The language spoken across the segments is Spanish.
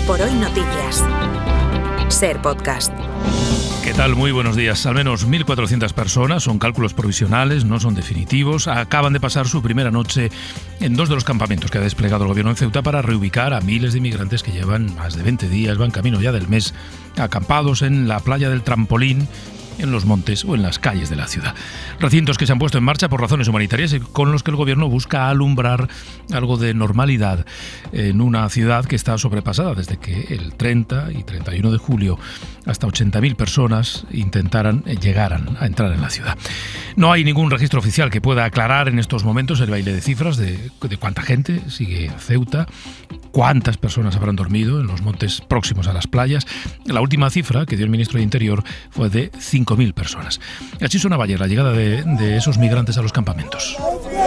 Por Hoy Noticias. Ser Podcast. ¿Qué tal? Muy buenos días. Al menos 1.400 personas, son cálculos provisionales, no son definitivos, acaban de pasar su primera noche en dos de los campamentos que ha desplegado el gobierno en Ceuta para reubicar a miles de inmigrantes que llevan más de 20 días, van camino ya del mes, acampados en la playa del Trampolín, en los montes o en las calles de la ciudad. Recintos que se han puesto en marcha por razones humanitarias y con los que el gobierno busca alumbrar algo de normalidad en una ciudad que está sobrepasada desde que el 30 y 31 de julio hasta 80.000 personas llegaran a entrar en la ciudad. No hay ningún registro oficial que pueda aclarar en estos momentos el baile de cifras de cuánta gente sigue Ceuta, cuántas personas habrán dormido en los montes próximos a las playas. La última cifra que dio el ministro de Interior fue de 5.000 personas. Así sonaba ayer la llegada de esos migrantes a los campamentos.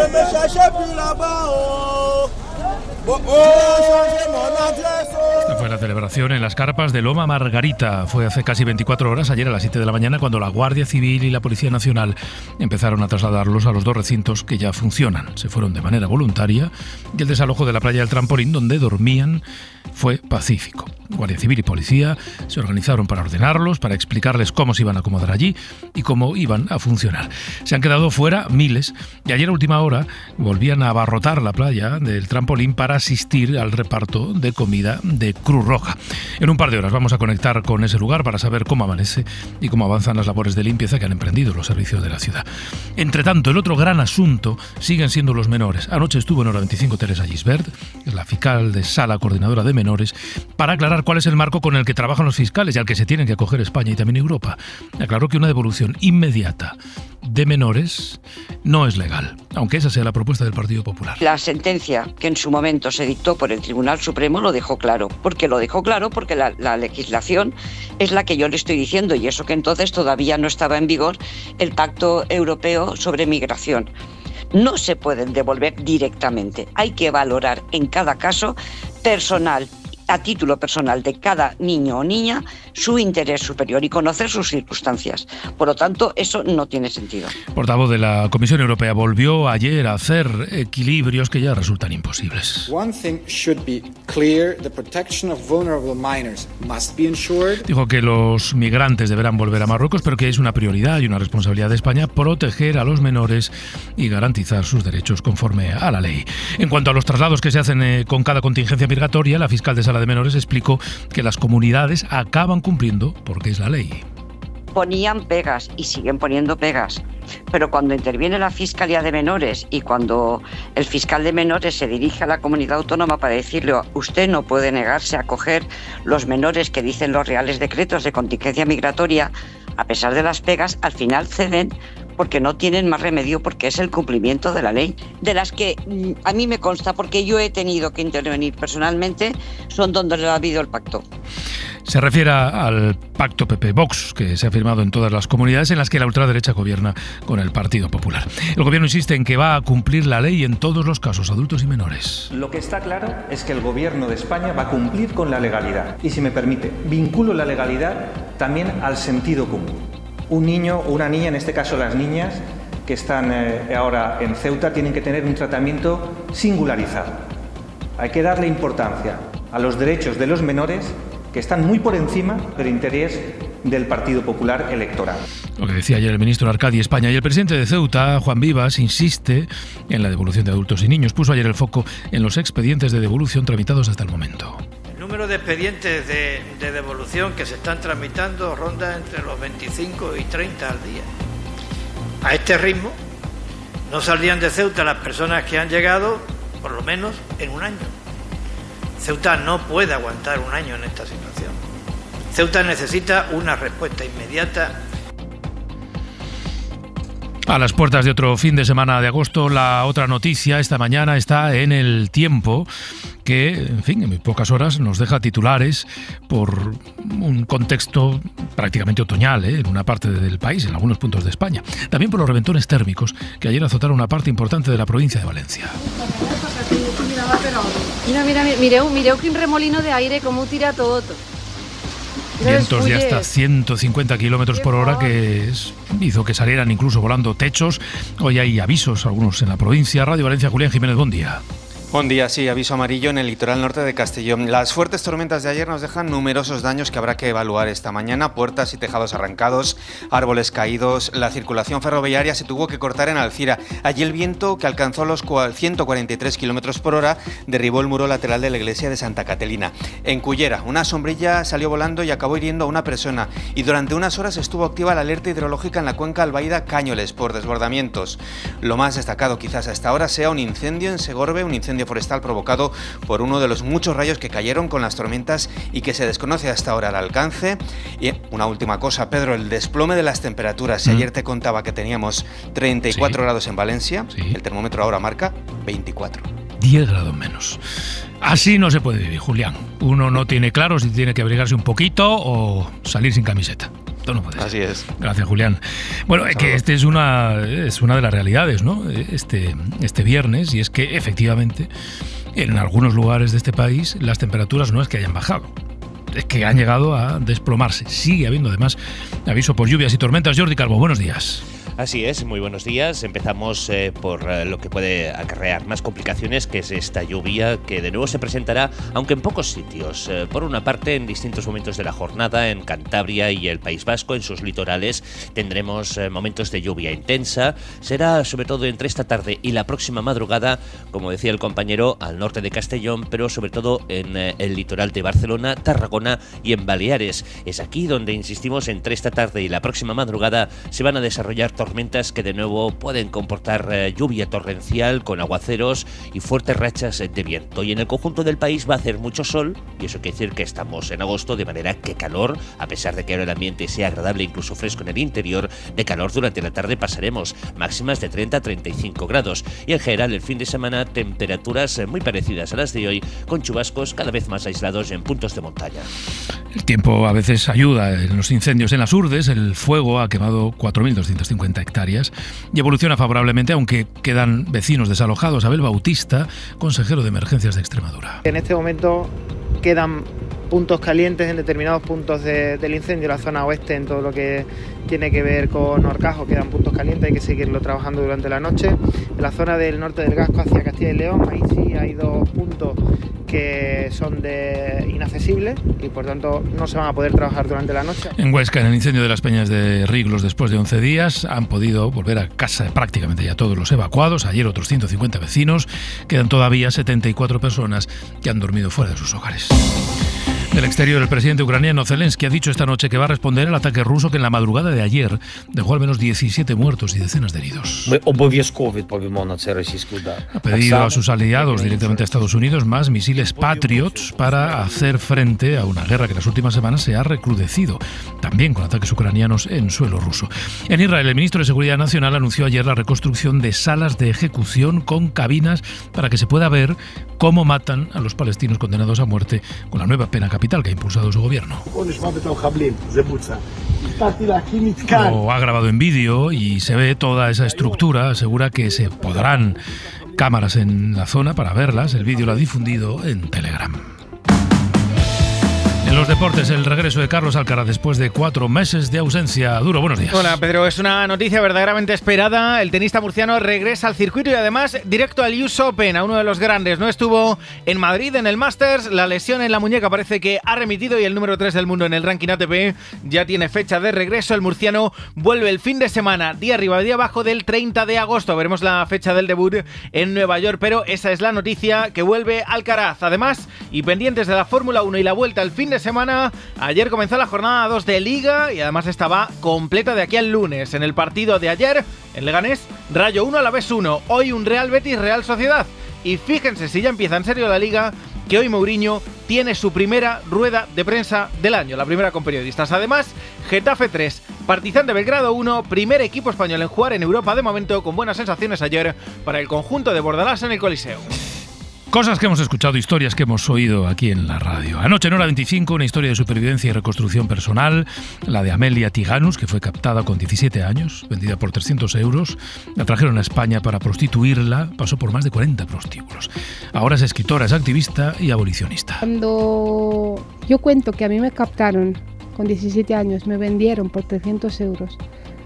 Esta fue la celebración en las carpas de Loma Margarita. Fue hace casi 24 horas, ayer a las 7 de la mañana, cuando la Guardia Civil y la Policía Nacional empezaron a trasladarlos a los dos recintos que ya funcionan. Se fueron de manera voluntaria y el desalojo de la playa del Trampolín, donde dormían, fue pacífico. Guardia Civil y Policía se organizaron para ordenarlos, para explicarles cómo se iban a acomodar allí y cómo iban a funcionar. Se han quedado fuera miles y ayer a última hora volvían a abarrotar la playa del Trampolín para asistir al reparto de comida de Cruz Roja. En un par de horas vamos a conectar con ese lugar para saber cómo amanece y cómo avanzan las labores de limpieza que han emprendido los servicios de la ciudad. Entre tanto, el otro gran asunto siguen siendo los menores. Anoche estuvo en Hora 25 Teresa Gisbert, la fiscal de Sala Coordinadora de Menores, para aclarar cuál es el marco con el que trabajan los fiscales y al que se tienen que acoger España y también Europa. Aclaró que una devolución inmediata de menores no es legal, aunque esa sea la propuesta del Partido Popular. La sentencia que en su momento se dictó por el Tribunal Supremo lo dejó claro. Porque la legislación es la que yo le estoy diciendo, y eso que entonces todavía no estaba en vigor el Pacto Europeo sobre Migración. No se pueden devolver directamente. Hay que valorar en cada caso a título personal de cada niño o niña, su interés superior y conocer sus circunstancias. Por lo tanto, eso no tiene sentido. Portavoz de la Comisión Europea volvió ayer a hacer equilibrios que ya resultan imposibles. Dijo que los migrantes deberán volver a Marruecos, pero que es una prioridad y una responsabilidad de España proteger a los menores y garantizar sus derechos conforme a la ley. En cuanto a los traslados que se hacen con cada contingencia migratoria, la fiscal de Sala de Menores explicó que las comunidades acaban cumpliendo porque es la ley. Ponían pegas y siguen poniendo pegas, pero cuando interviene la Fiscalía de Menores y cuando el fiscal de menores se dirige a la comunidad autónoma para decirle: usted no puede negarse a acoger los menores que dicen los reales decretos de contingencia migratoria, a pesar de las pegas, al final ceden porque no tienen más remedio, porque es el cumplimiento de la ley, de las que a mí me consta, porque yo he tenido que intervenir personalmente, son donde ha habido el pacto. Se refiere al pacto PP-Vox, que se ha firmado en todas las comunidades en las que la ultraderecha gobierna con el Partido Popular. El gobierno insiste en que va a cumplir la ley en todos los casos, adultos y menores. Lo que está claro es que el gobierno de España va a cumplir con la legalidad. Y si me permite, vinculo la legalidad también al sentido común. Un niño o una niña, en este caso las niñas que están ahora en Ceuta, tienen que tener un tratamiento singularizado. Hay que darle importancia a los derechos de los menores, que están muy por encima del interés del Partido Popular electoral. Lo que decía ayer el ministro Arcadi España. Y el presidente de Ceuta, Juan Vivas, insiste en la devolución de adultos y niños. Puso ayer el foco en los expedientes de devolución tramitados hasta el momento. El número de expedientes de devolución que se están tramitando ronda entre los 25 y 30 al día. A este ritmo no saldrían de Ceuta las personas que han llegado por lo menos en un año. Ceuta no puede aguantar un año en esta situación. Ceuta necesita una respuesta inmediata. A las puertas de otro fin de semana de agosto, la otra noticia esta mañana está en El Tiempo, que, en fin, en muy pocas horas nos deja titulares por un contexto prácticamente otoñal, en una parte del país, en algunos puntos de España. También por los reventones térmicos que ayer azotaron una parte importante de la provincia de Valencia. Mireu quin remolino de aire, com ho tira tot. Vientos de hasta 150 kilómetros por hora que hizo que salieran incluso volando techos. Hoy hay avisos, algunos en la provincia. Radio Valencia, Julián Jiménez, buen día. Buen día, sí, aviso amarillo en el litoral norte de Castellón. Las fuertes tormentas de ayer nos dejan numerosos daños que habrá que evaluar esta mañana. Puertas y tejados arrancados, árboles caídos, la circulación ferroviaria se tuvo que cortar en Alcira. Allí el viento, que alcanzó los 143 km por hora, derribó el muro lateral de la iglesia de Santa Catalina. En Cullera, una sombrilla salió volando y acabó hiriendo a una persona. Y durante unas horas estuvo activa la alerta hidrológica en la cuenca Albaida-Cañoles por desbordamientos. Lo más destacado quizás hasta ahora sea un incendio en Segorbe, un incendio forestal provocado por uno de los muchos rayos que cayeron con las tormentas y que se desconoce hasta ahora el alcance. Y una última cosa, Pedro, el desplome de las temperaturas. Si ayer te contaba que teníamos 34 grados en Valencia, el termómetro ahora marca 24. 10 grados menos. Así no se puede vivir, Julián. Uno no tiene claro si tiene que abrigarse un poquito o salir sin camiseta. Esto no puede ser. Así es. Gracias, Julián. Bueno, es que este es una de las realidades, ¿no? Este viernes, y es que efectivamente en algunos lugares de este país las temperaturas no es que hayan bajado, es que han llegado a desplomarse. Sigue habiendo además aviso por lluvias y tormentas. Jordi Calvo, buenos días. Así es, muy buenos días. Empezamos por lo que puede acarrear más complicaciones, que es esta lluvia que de nuevo se presentará, aunque en pocos sitios. Por una parte, en distintos momentos de la jornada, en Cantabria y el País Vasco, en sus litorales, tendremos momentos de lluvia intensa. Será sobre todo entre esta tarde y la próxima madrugada, como decía el compañero, al norte de Castellón, pero sobre todo en el litoral de Barcelona, Tarragona y en Baleares. Es aquí donde, insistimos, entre esta tarde y la próxima madrugada se van a desarrollar tormentas que de nuevo pueden comportar lluvia torrencial con aguaceros y fuertes rachas de viento. Y en el conjunto del país va a hacer mucho sol, y eso quiere decir que estamos en agosto, de manera que calor, a pesar de que ahora el ambiente sea agradable, incluso fresco en el interior, de calor durante la tarde pasaremos máximas de 30 a 35 grados. Y en general el fin de semana temperaturas muy parecidas a las de hoy, con chubascos cada vez más aislados en puntos de montaña. El tiempo a veces ayuda. En los incendios en las Urdes, el fuego ha quemado 4.250 hectáreas y evoluciona favorablemente, aunque quedan vecinos desalojados. Abel Bautista, consejero de Emergencias de Extremadura. En este momento quedan puntos calientes en determinados puntos del incendio, la zona oeste, en todo lo que tiene que ver con Horcajo, quedan puntos calientes, hay que seguirlo trabajando durante la noche. En la zona del norte del Gasco hacia Castilla y León, ahí sí hay 2 puntos que son inaccesibles y por tanto no se van a poder trabajar durante la noche. En Huesca, en el incendio de las Peñas de Riglos, después de 11 días, han podido volver a casa prácticamente ya todos los evacuados. Ayer otros 150 vecinos. Quedan todavía 74 personas que han dormido fuera de sus hogares. Del exterior, el presidente ucraniano Zelensky ha dicho esta noche que va a responder al ataque ruso que en la madrugada de ayer dejó al menos 17 muertos y decenas de heridos. Ha pedido a sus aliados, directamente a Estados Unidos, más misiles Patriots para hacer frente a una guerra que en las últimas semanas se ha recrudecido, también con ataques ucranianos en suelo ruso. En Israel, el ministro de Seguridad Nacional anunció ayer la reconstrucción de salas de ejecución con cabinas para que se pueda ver cómo matan a los palestinos condenados a muerte con la nueva pena capital que ha impulsado su gobierno. Lo ha grabado en vídeo y se ve toda esa estructura. Asegura que se podrán cámaras en la zona para verlas. El vídeo lo ha difundido en Telegram. En los deportes, el regreso de Carlos Alcaraz después de 4 meses de ausencia. Duro, buenos días. Hola, Pedro. Es una noticia verdaderamente esperada. El tenista murciano regresa al circuito y además directo al US Open, a uno de los grandes. No estuvo en Madrid en el Masters. La lesión en la muñeca parece que ha remitido y el número 3 del mundo en el ranking ATP ya tiene fecha de regreso. El murciano vuelve el fin de semana, día arriba, día abajo del 30 de agosto. Veremos la fecha del debut en Nueva York, pero esa es la noticia, que vuelve Alcaraz. Además, y pendientes de la Fórmula 1 y la vuelta al fin de semana, ayer comenzó la jornada 2 de Liga y además estaba completa de aquí al lunes. En el partido de ayer, en Leganés, Rayo 1, Alavés 1. Hoy un Real Betis, Real Sociedad. Y fíjense, si ya empieza en serio la Liga, que hoy Mourinho tiene su primera rueda de prensa del año, la primera con periodistas. Además, Getafe 3, Partizan de Belgrado 1, primer equipo español en jugar en Europa de momento, con buenas sensaciones ayer para el conjunto de Bordalás en el Coliseo. Cosas que hemos escuchado, historias que hemos oído aquí en la radio. Anoche en Hora 25, una historia de supervivencia y reconstrucción personal, la de Amelia Tiganus, que fue captada con 17 años, vendida por 300 euros. La trajeron a España para prostituirla, pasó por más de 40 prostíbulos. Ahora es escritora, es activista y abolicionista. Cuando yo cuento que a mí me captaron con 17 años, me vendieron por 300 euros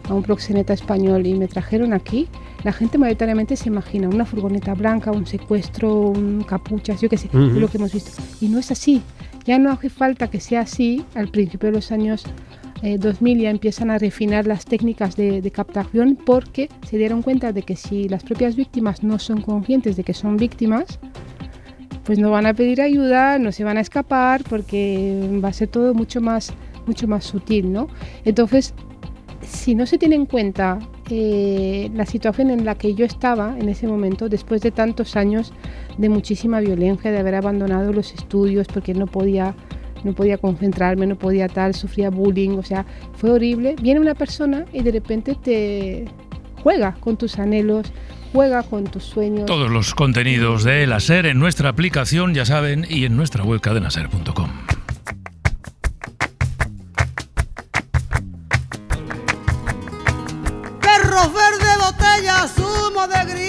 a un proxeneta español y me trajeron aquí, la gente mayoritariamente se imagina una furgoneta blanca, un secuestro, un capuchas, yo qué sé, lo que hemos visto. Y no es así. Ya no hace falta que sea así. Al principio de los años 2000 ya empiezan a refinar las técnicas de captación, porque se dieron cuenta de que si las propias víctimas no son conscientes de que son víctimas, pues no van a pedir ayuda, no se van a escapar, porque va a ser todo mucho más sutil, ¿no? Entonces, si no se tiene en cuenta la situación en la que yo estaba en ese momento, después de tantos años de muchísima violencia, de haber abandonado los estudios porque no podía concentrarme, no podía sufría bullying, o sea, fue horrible. Viene una persona y de repente te juega con tus anhelos, juega con tus sueños. Todos los contenidos de La SER en nuestra aplicación, ya saben, y en nuestra web cadenaser.com. Perros verde botella, zumo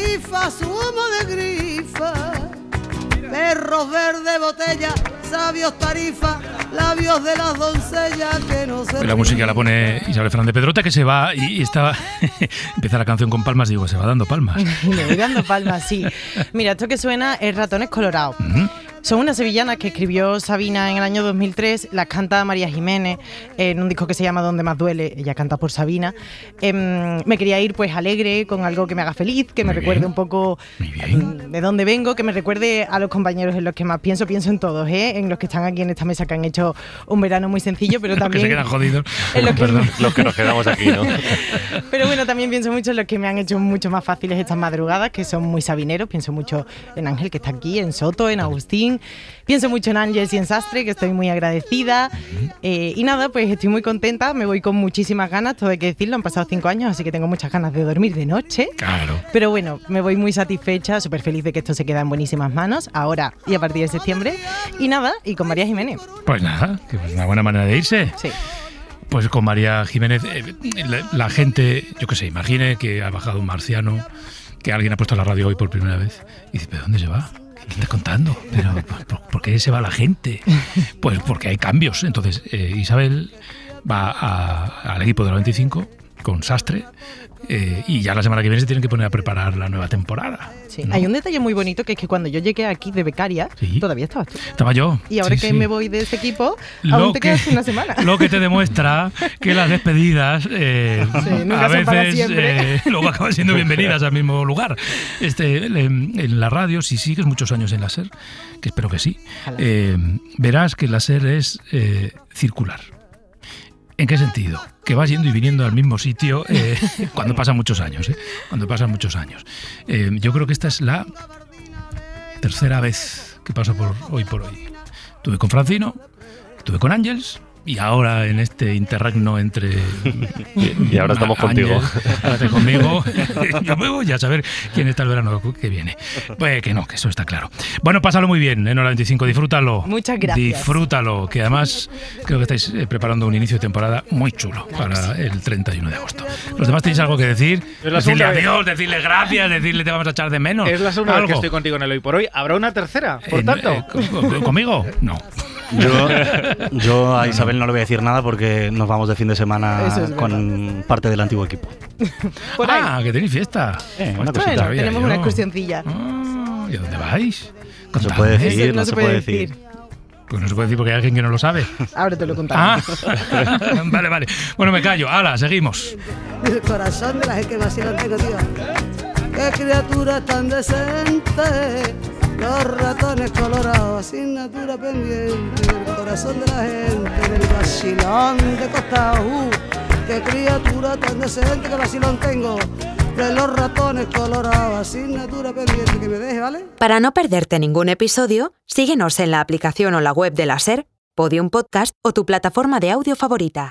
de grifa. Perros verde botella, sabios tarifa, labios de las doncellas que no se... La música la pone Isabel Fernández Pedrota, que se va y estaba... Empieza la canción con palmas, digo, se va dando palmas. Le voy dando palmas, sí. Mira, esto que suena es Ratones Colorados. Son unas sevillanas que escribió Sabina en el año 2003, las canta María Jiménez en un disco que se llama Donde más duele, ella canta por Sabina. Me quería ir pues alegre, con algo que me haga feliz, que me recuerde un poco de dónde vengo, que me recuerde a los compañeros en los que más pienso en todos, en los que están aquí en esta mesa, que han hecho un verano muy sencillo, pero también... que se quedan jodidos. Los que nos quedamos aquí, ¿no? Pero bueno, también pienso mucho en los que me han hecho mucho más fáciles estas madrugadas, que son muy sabineros. Pienso mucho en Ángel, que está aquí, en Soto, en Agustín. Pienso mucho en Ángel y en Sastre, que estoy muy agradecida. Y nada, pues estoy muy contenta, me voy con muchísimas ganas, todo hay que decirlo, han pasado 5 años, así que tengo muchas ganas de dormir de noche. Claro. Pero bueno, me voy muy satisfecha, súper feliz de que esto se queda en buenísimas manos, ahora y a partir de septiembre. Y nada, y con María Jiménez. Pues nada, que es una buena manera de irse. Sí. Pues con María Jiménez, la gente, yo qué sé, imagine que ha bajado un marciano, que alguien ha puesto la radio hoy por primera vez y dice, ¿pero dónde se va? ¿Qué estás contando? ¿Pero por qué se va la gente? Pues porque hay cambios. Entonces, Isabel va al equipo de la 25 con Sastre, y ya la semana que viene se tienen que poner a preparar la nueva temporada. Sí. ¿No? Hay un detalle muy bonito, que es que cuando yo llegué aquí de becaria, todavía estabas tú. Estaba yo. Y ahora que me voy de ese equipo, aún te quedas una semana. Lo que te demuestra que las despedidas a veces luego acaban siendo bienvenidas al mismo lugar. En la radio, si sigues muchos años en la SER, que espero que sí, verás que la SER es circular. ¿En qué sentido? Que vas yendo y viniendo al mismo sitio cuando pasan muchos años. Cuando pasan muchos años. Yo creo que esta es la tercera vez que paso por hoy. Estuve con Francino, estuve con Ángels, y ahora en este interregno entre... y ahora estamos contigo. Ahora conmigo. Yo me voy a saber quién está el verano que viene. Pues que no, que eso está claro. Bueno, pásalo muy bien en Hora 25, disfrútalo. Muchas gracias. Disfrútalo, que además creo que estáis preparando un inicio de temporada muy chulo para el 31 de agosto. ¿Los demás tenéis algo que decir? Decirle adiós, decirle gracias, decirle te vamos a echar de menos. Es la segunda vez que estoy contigo en el Hoy por Hoy. ¿Habrá una tercera, por tanto? ¿Conmigo? No. Yo a Isabel no le voy a decir nada porque nos vamos de fin de semana con parte del antiguo equipo. Que tenéis fiesta. Bueno, tenemos una excursioncilla. ¿Y a dónde vais? No se puede decir, no se puede decir. Pues no se puede decir porque hay alguien que no lo sabe. Ahora te lo contamos. Vale. Bueno, me callo. ¡Hala, seguimos! El corazón de la gente que vacila tengo, tío. ¡Qué criatura tan decente! Los ratones colorados, asignatura pendiente. El corazón de la gente, del vacilón de costado. ¡Qué criatura tan decente, qué vacilón tengo! De los ratones colorados, asignatura pendiente. Que me deje, ¿vale? Para no perderte ningún episodio, síguenos en la aplicación o la web de la SER, Podium Podcast o tu plataforma de audio favorita.